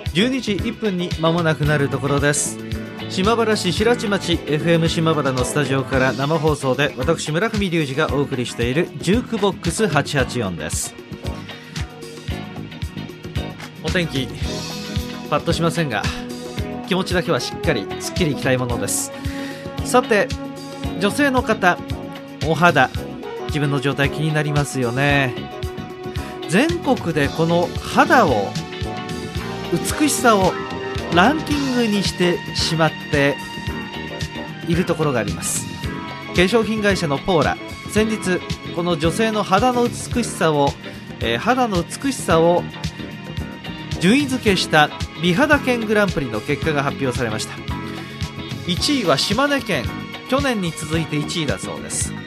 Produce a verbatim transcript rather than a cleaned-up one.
じゅうにじいっぷんに間もなくなるところです。島原市白地町 エフエム 島原のスタジオから生放送で私村上隆二がお送りしているジュークボックスはちはちよんです。お天気パッとしませんが気持ちだけはしっかりすっきりいきたいものです。さて、女性の方、お肌自分の状態気になりますよね。全国でこの肌を美しさをランキングにしてしまっているところがあります。化粧品会社のポーラ、先日この女性の肌の美しさを、えー、肌の美しさを順位付けした美肌県グランプリの結果が発表されました。いちいは島根県、去年に続いていちいだそうです。